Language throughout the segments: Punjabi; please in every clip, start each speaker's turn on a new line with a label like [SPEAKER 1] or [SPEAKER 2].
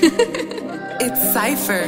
[SPEAKER 1] It's Cypher.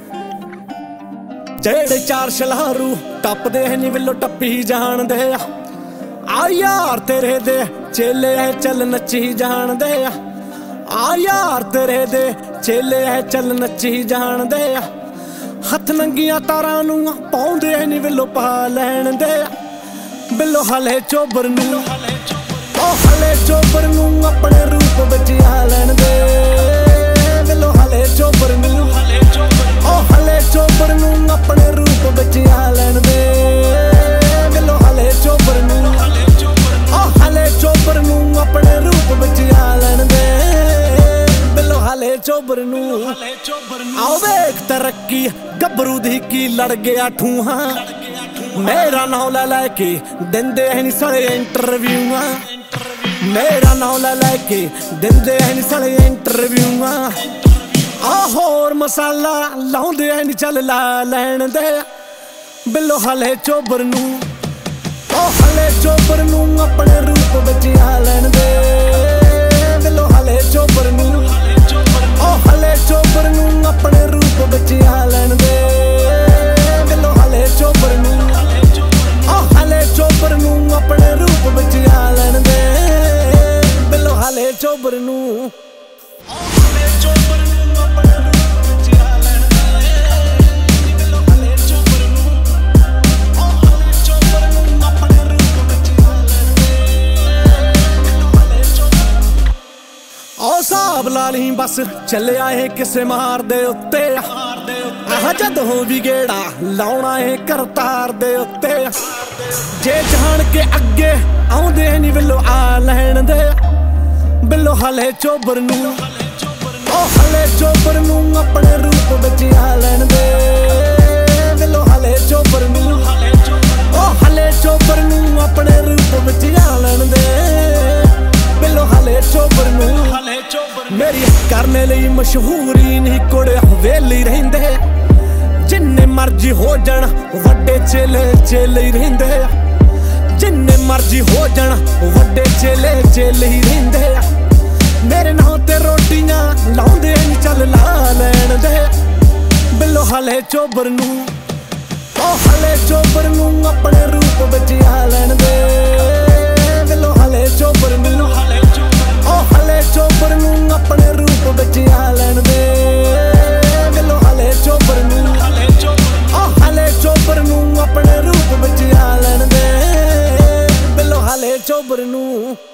[SPEAKER 2] ਜਿਹੜੇ ਚਾਰ ਸ਼ਲਾਰੂ ਟੱਪਦੇ ਨੀ ਵਿਲੋ ਟੱਪੀ ਜਾਣਦੇ ਆ ਯਾਰ ਤੇਰੇ ਦੇ ਚੇਲੇ ਐ ਚੱਲ ਨੱਚੀ ਜਾਣਦੇ ਆ ਯਾਰ ਤੇਰੇ ਦੇ ਚੇਲੇ ਐ ਚੱਲ ਨੱਚੀ ਜਾਣਦੇ ਹੱਥ ਨੰਗੀਆਂ ਤਾਰਾਂ ਨੂੰ ਪਾਉਂਦੇ ਨੀ ਵਿਲੋ ਪਾ ਲੈਣ ਦੇ ਬਿੱਲੋ ਹਲੇ ਚੋਬਰ ਨੂੰ ਉਹ ਹਲੇ ਚੋਬਰ ਨੂੰ ਆਪਣੇ ਰੂਪ ਵਿੱਚ ਆ ਲੈਣ ਦੇ ਬਿੱਲੋ ਹਲੇ ਚੋਬਰ ਨੂੰ ਉਹ ਹਲੇ ਚੋਬਰ ਨੂੰ ਆਪਣੇ ਰੂਪ ਵਿੱਚ ਆ ਲੈਣ ਦੇ ਬਿੱਲੋ ਹਲੇ ਚੋਬਰ ਨੂੰ ਉਹ ਹਲੇ ਚੋਬਰ ਨੂੰ ਆਪਣੇ ਰੂਪ ਵਿੱਚ ਆ ਲੈਣ ਦੇ ਬਿੱਲੋ ਹਲੇ ਚੋਬਰ ਨੂੰ ਆਓ ਵੇਖ ਤਰੱਕੀ ਗੱਭਰੂ ਦੀ ਕੀ ਲੜ ਗਿਆ ਠੂਹਾਂ ਮੇਰਾ ਨਾਮ ਲੈ ਕੇ ਦਿੰਦੇ ਨਹੀਂ ਸਾਲੇ ਇੰਟਰਵਿਊਆਂ ਮੇਰਾ ਨਾਮ ਲੈ ਕੇ ਦਿੰਦੇ ਨਹੀਂ ਸਾਲੇ ਇੰਟਰਵਿਊਆਂ ਆ ਹੋਰ ਮਸਾਲਾ ਲਾਉਂਦੇ ਨਹੀਂ ਚੱਲ ਲਾ ਲੈਣ ਦੇ ਬਿੱਲੋ ਹਲੇ ਚੋਬਰ ਨੂੰ ਉਹ ਹਲੇ ਚੋਬਰ ਨੂੰ ਆਪਣੇ ਰੂਪ ਵਿੱਚ ਆ ਲੈਣ ਦੇ ਬਿੱਲੋ ਹਲੇ ਚੋਬਰ ਨੂੰ ਉਹ ਹਲੇ ਚੋਬਰ ਨੂੰ ਆਪਣੇ ਰੂਪ ਵਿੱਚ ਆ ਲੈਣ ਦੇ ਬਿੱਲੋ ਹਲੇ ਚੋਬਰ ਨੂੰ ਉਹ ਹਲੇ ਚੋਬਰ ਨੂੰ ਆਪਣੇ ਰੂਪ ਵਿੱਚ ਆ ਲੈਣ ਦੇ ਬਿੱਲੋ ਹਲੇ ਚੋਬਰ ਨੂੰ ਹਿਸਾਬ ਲਾ ਲਈ ਬਸ ਚੱਲਿਆ ਏ ਕਿਸੇ ਮਾਰ ਦੇ ਉੱਤੇ ਆਹ ਜਦੋਂ ਵੀ ਗੇੜਾ ਲਾਉਣਾ ਏ ਕਰਤਾਰ ਦੇ ਉੱਤੇ ਜੇ ਜਾਣ ਕੇ ਅੱਗੇ ਆਉਂਦੇ ਨੀ ਬਿੱਲੋ ਆ ਲੈਣ ਦੇ ਬਿੱਲੋ ਹਲੇ ਚੋਬਰ ਨੂੰ ਉਹ ਹਲੇ ਚੋਬਰ ਨੂੰ ਆਪਣੇ ਰੂਪ ਵਿੱਚ ਆ ਲੈਣ ਦੇ ਬਿੱਲੋ ਹਲੇ ਚੋਬਰ ਨੂੰ ਉਹ ਹਲੇ ਚੋਬਰ ਨੂੰ ਆਪਣੇ ਰੂਪ ਵਿੱਚ ਆ ਲੈਣ ਦੇ ਬਿੱਲੋ ਹਲੇ ਚੋਬਰ ਨੂੰ ਮੇਰੀ ਕਰਨੇ ਲਈ ਮਸ਼ਹੂਰੀ ਨਹੀਂ ਕੋੜੇ ਹਵੇਲੀ ਰਹਿੰਦੇ ਜਿੰਨੇ ਮਰਜੀ ਹੋ ਜਾਣ ਵੱਡੇ ਚੇਲੇ ਚੇਲੇ ਹੀ ਰਹਿੰਦੇ ਜਿੰਨੇ ਮਰਜੀ ਹੋ ਜਾਣ ਵੱਡੇ ਚੇਲੇ ਚੇਲੇ ਹੀ ਰਹਿੰਦੇ ਮੇਰੇ ਨਾਂ ਤੇ ਰੋਟੀਆਂ ਲਾਉਂਦੇ ਨਹੀਂ ਚੱਲ ਲਾ ਲੈਣ ਦੇ ਬਿੱਲੋ ਹਲੇ ਚੋਬਰ ਨੂੰ ਉਹ ਹਲੇ ਚੋਬਰ ਨੂੰ ਆਪਣੇ ਰੂਪ ਵਿੱਚ ਆ ਲੈਣ ਦੇ ਬਿੱਲੋ ਹਲੇ ਚੋਬਰ ਨੂੰ ਉਹ ਹਲੇ ਚੋਬਰ ਨੂੰ ਆਪਣੇ ਰੂਪ ਵਿੱਚ ਆ ਲੈਣ ਦੇ ਬਿੱਲੋ ਹਲੇ ਚੋਬਰ ਨੂੰ ਉਹ ਹਲੇ ਚੋਬਰ ਨੂੰ ਆਪਣੇ ਰੂਪ ਵਿੱਚ ਆ ਲੈਣ ਦੇ ਬਿੱਲੋ ਹਲੇ ਚੋਬਰ ਨੂੰ